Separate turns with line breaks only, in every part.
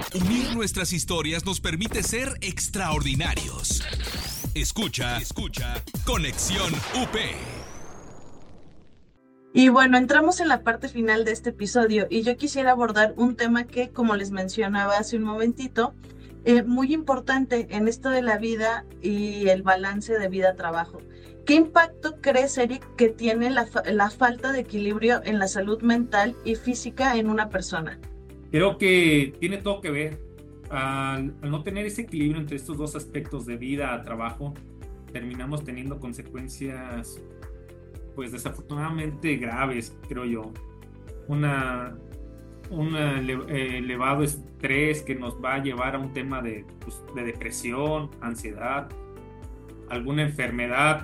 Unir nuestras historias nos permite ser extraordinarios. Escucha Conexión UP.
Y bueno, entramos en la parte final de este episodio y yo quisiera abordar un tema que, como les mencionaba hace un momentito, muy importante en esto de la vida y el balance de vida-trabajo. ¿Qué impacto crees, Eric, que tiene la falta de equilibrio en la salud mental y física en una persona?
Creo que tiene todo que ver. Al no tener ese equilibrio entre estos dos aspectos de vida a trabajo, terminamos teniendo consecuencias, pues desafortunadamente graves, creo yo. Elevado estrés que nos va a llevar a un tema de depresión, ansiedad, alguna enfermedad,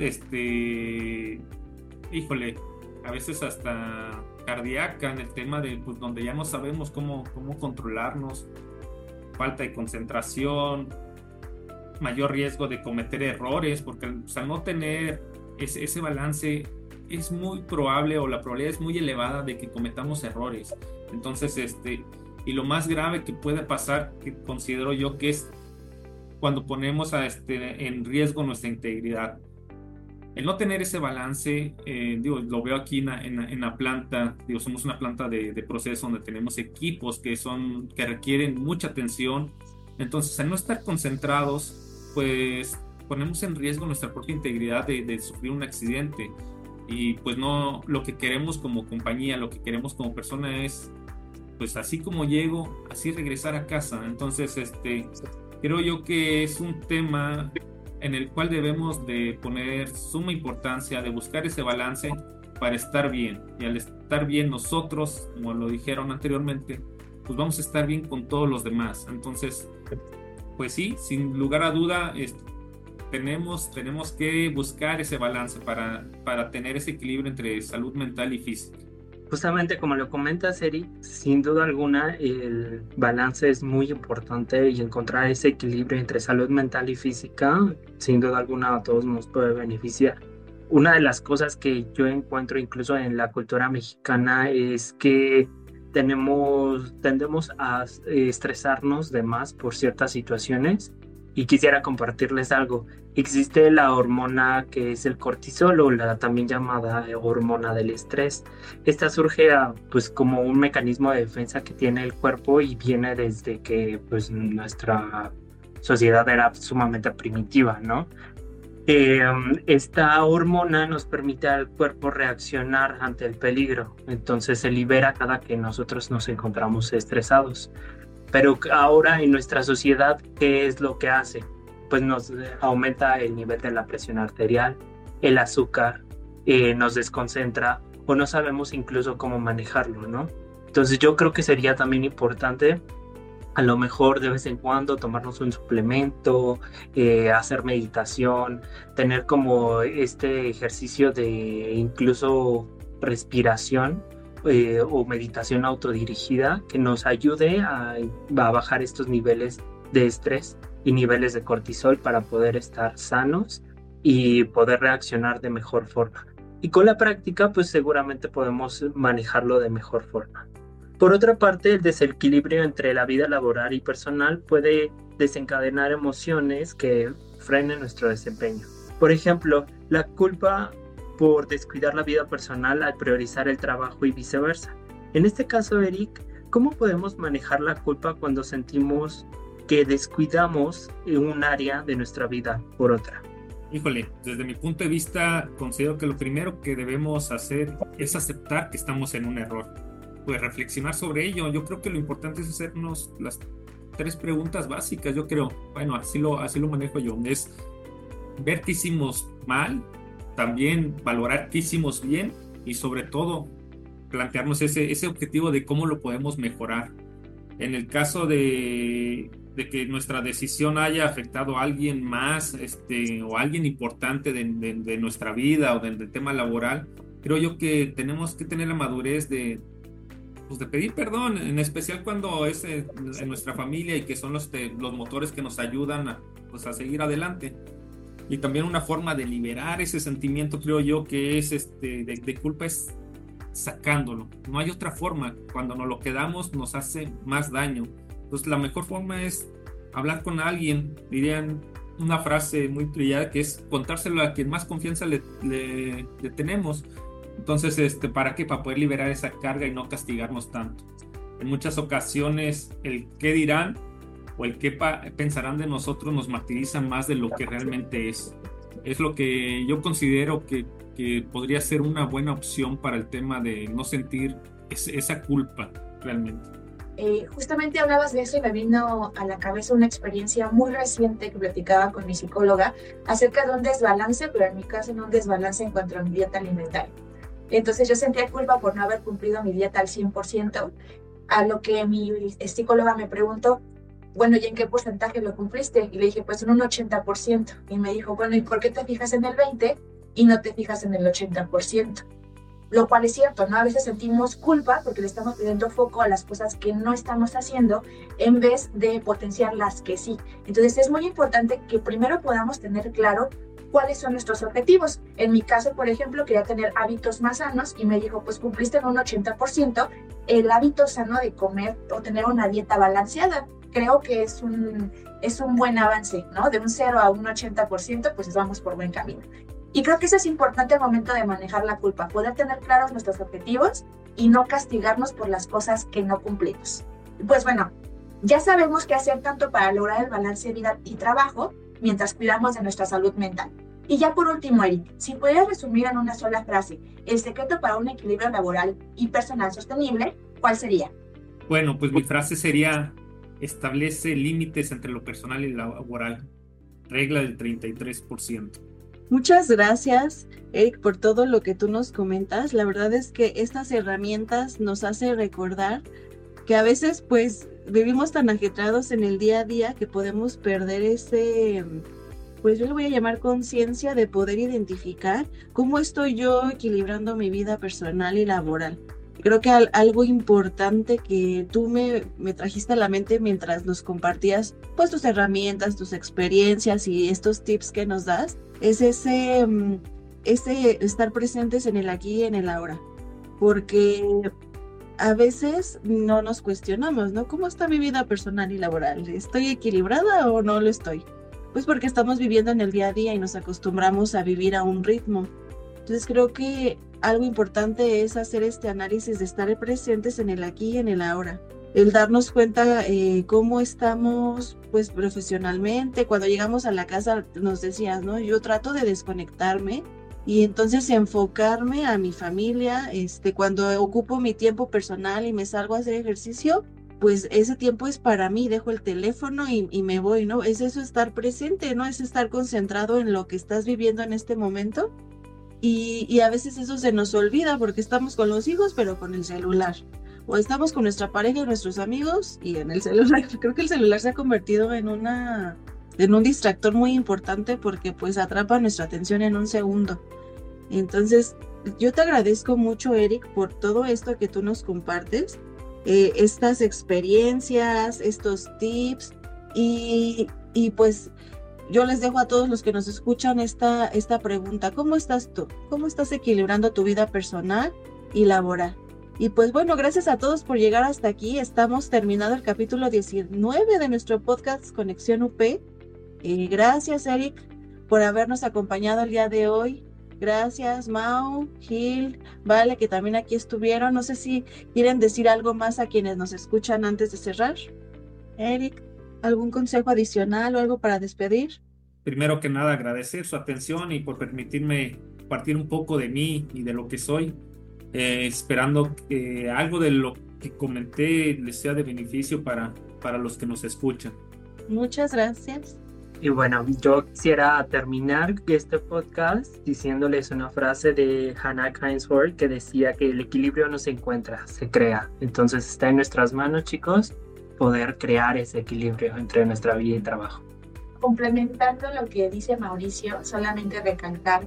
híjole, a veces hasta cardíaca, en el tema de pues donde ya no sabemos cómo controlarnos, falta de concentración, mayor riesgo de cometer errores, porque pues, al no tener ese balance es muy probable, o la probabilidad es muy elevada de que cometamos errores. Entonces, y lo más grave que puede pasar, que considero yo, que es cuando ponemos en riesgo nuestra integridad. El no tener ese balance, lo veo aquí en la planta, somos una planta de proceso donde tenemos equipos que requieren mucha atención. Entonces, al no estar concentrados, pues ponemos en riesgo nuestra propia integridad de sufrir un accidente. Y pues no, lo que queremos como compañía, lo que queremos como persona es, pues así como llego, así regresar a casa. Entonces, creo yo que es un tema en el cual debemos de poner suma importancia, de buscar ese balance para estar bien. Y al estar bien nosotros, como lo dijeron anteriormente, pues vamos a estar bien con todos los demás. Entonces, pues sí, sin lugar a duda, tenemos que buscar ese balance para tener ese equilibrio entre salud mental y física.
Justamente como lo comentas, Eric, sin duda alguna el balance es muy importante, y encontrar ese equilibrio entre salud mental y física, sin duda alguna a todos nos puede beneficiar. Una de las cosas que yo encuentro incluso en la cultura mexicana es que tendemos a estresarnos de más por ciertas situaciones, y quisiera compartirles algo. Existe la hormona que es el cortisol, o la también llamada hormona del estrés. Esta surge pues como un mecanismo de defensa que tiene el cuerpo, y viene desde que pues nuestra sociedad era sumamente primitiva, ¿no? Esta hormona nos permite al cuerpo reaccionar ante el peligro, entonces se libera cada que nosotros nos encontramos estresados. Pero ahora en nuestra sociedad, ¿qué es lo que hace? Pues nos aumenta el nivel de la presión arterial, el azúcar, nos desconcentra, o no sabemos incluso cómo manejarlo, ¿no? Entonces yo creo que sería también importante, a lo mejor de vez en cuando, tomarnos un suplemento, hacer meditación, tener como este ejercicio de incluso respiración, o meditación autodirigida, que nos ayude a bajar estos niveles de estrés y niveles de cortisol, para poder estar sanos y poder reaccionar de mejor forma. Y con la práctica, pues seguramente podemos manejarlo de mejor forma. Por otra parte, el desequilibrio entre la vida laboral y personal puede desencadenar emociones que frenen nuestro desempeño. Por ejemplo, la culpa por descuidar la vida personal al priorizar el trabajo, y viceversa. En este caso, Eric, ¿cómo podemos manejar la culpa cuando sentimos que descuidamos un área de nuestra vida por otra?
Híjole, desde mi punto de vista, considero que lo primero que debemos hacer es aceptar que estamos en un error. Pues reflexionar sobre ello. Yo creo que lo importante es hacernos las 3 preguntas básicas, yo creo. Bueno, así lo manejo yo. Es ver qué hicimos mal, también valorar qué hicimos bien, y sobre todo plantearnos ese objetivo de cómo lo podemos mejorar. En el caso de que nuestra decisión haya afectado a alguien más, o a alguien importante de nuestra vida, o del tema laboral, creo yo que tenemos que tener la madurez de pedir perdón, en especial cuando es en nuestra familia, y que son los motores que nos ayudan a seguir adelante. Y también una forma de liberar ese sentimiento, creo yo, que es de culpa, es sacándolo. No hay otra forma. Cuando nos lo quedamos nos hace más daño. Entonces la mejor forma es hablar con alguien. Dirían una frase muy trillada que es contárselo a quien más confianza le tenemos. Entonces, ¿para qué? Para poder liberar esa carga y no castigarnos tanto. En muchas ocasiones el qué dirán o el qué pensarán de nosotros nos martiriza más de lo que realmente es. Es lo que yo considero que podría ser una buena opción para el tema de no sentir esa culpa realmente.
Justamente hablabas de eso y me vino a la cabeza una experiencia muy reciente que platicaba con mi psicóloga acerca de un desbalance, pero en mi caso en un desbalance en cuanto a mi dieta alimentaria. Entonces yo sentía culpa por no haber cumplido mi dieta al 100%, a lo que mi psicóloga me preguntó, bueno, ¿y en qué porcentaje lo cumpliste? Y le dije, pues en un 80%. Y me dijo, bueno, ¿y por qué te fijas en el 20% y no te fijas en el 80%? Lo cual es cierto, ¿no? A veces sentimos culpa porque le estamos pidiendo foco a las cosas que no estamos haciendo en vez de potenciar las que sí. Entonces es muy importante que primero podamos tener claro cuáles son nuestros objetivos. En mi caso, por ejemplo, quería tener hábitos más sanos y me dijo, pues cumpliste en un 80% el hábito sano de comer o tener una dieta balanceada. Creo que es un buen avance, ¿no? De un 0 a un 80%, pues vamos por buen camino. Y creo que eso es importante al momento de manejar la culpa, poder tener claros nuestros objetivos y no castigarnos por las cosas que no cumplimos. Pues bueno, ya sabemos qué hacer tanto para lograr el balance de vida y trabajo mientras cuidamos de nuestra salud mental. Y ya por último, Eric, si pudieras resumir en una sola frase el secreto para un equilibrio laboral y personal sostenible, ¿cuál sería?
Bueno, pues mi frase sería: establece límites entre lo personal y lo laboral. Regla del 33%.
Muchas gracias, Eric, por todo lo que tú nos comentas. La verdad es que estas herramientas nos hacen recordar que a veces pues vivimos tan ajetreados en el día a día que podemos perder ese, pues yo le voy a llamar conciencia de poder identificar cómo estoy yo equilibrando mi vida personal y laboral. Creo que algo importante que tú me trajiste a la mente mientras nos compartías pues tus herramientas, tus experiencias y estos tips que nos das, es ese estar presentes en el aquí y en el ahora, porque a veces no nos cuestionamos, ¿no? ¿Cómo está mi vida personal y laboral? ¿Estoy equilibrada o no lo estoy? Pues porque estamos viviendo en el día a día y nos acostumbramos a vivir a un ritmo. Entonces creo que algo importante es hacer este análisis de estar presentes en el aquí y en el ahora. El darnos cuenta cómo estamos pues profesionalmente. Cuando llegamos a la casa nos decías, ¿no? Yo trato de desconectarme y entonces enfocarme a mi familia. Cuando ocupo mi tiempo personal y me salgo a hacer ejercicio, pues ese tiempo es para mí, dejo el teléfono y me voy, ¿no? Es eso, estar presente, ¿no? Es estar concentrado en lo que estás viviendo en este momento. Y a veces eso se nos olvida porque estamos con los hijos, pero con el celular. O estamos con nuestra pareja y nuestros amigos y en el celular. Creo que el celular se ha convertido en un distractor muy importante porque pues atrapa nuestra atención en un segundo. Entonces, yo te agradezco mucho, Eric, por todo esto que tú nos compartes, estas experiencias, estos tips y pues yo les dejo a todos los que nos escuchan esta pregunta. ¿Cómo estás tú? ¿Cómo estás equilibrando tu vida personal y laboral? Y pues bueno, gracias a todos por llegar hasta aquí. Estamos terminando el capítulo 19 de nuestro podcast Conexión UP. Gracias, Eric, por habernos acompañado el día de hoy. Gracias, Mau, Gil, Vale, que también aquí estuvieron. No sé si quieren decir algo más a quienes nos escuchan antes de cerrar. Eric, ¿algún consejo adicional o algo para despedir?
Primero que nada, agradecer su atención y por permitirme compartir un poco de mí y de lo que soy, esperando que algo de lo que comenté les sea de beneficio para los que nos escuchan.
Muchas gracias.
Y bueno, yo quisiera terminar este podcast diciéndoles una frase de Hannah Ainsworth que decía que el equilibrio no se encuentra, se crea. Entonces está en nuestras manos, chicos, poder crear ese equilibrio entre nuestra vida y trabajo.
Complementando lo que dice Mauricio, solamente recalcar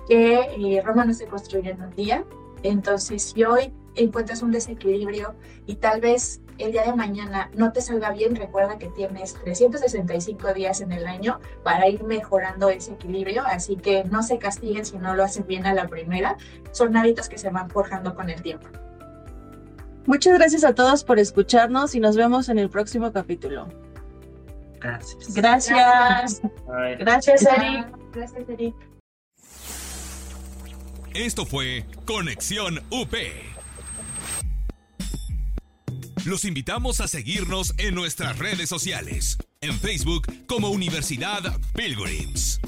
que Roma no se construye en un día. Entonces, si hoy encuentras un desequilibrio y tal vez el día de mañana no te salga bien, recuerda que tienes 365 días en el año para ir mejorando ese equilibrio, así que no se castiguen si no lo hacen bien a la primera. Son hábitos que se van forjando con el tiempo.
Muchas gracias a todos por escucharnos y nos vemos en el próximo capítulo.
Gracias.
Gracias.
Ay.
Gracias, Ari.
Gracias, Eri.
Esto fue Conexión UP. Los invitamos a seguirnos en nuestras redes sociales. En Facebook como Universidad Pilgrims.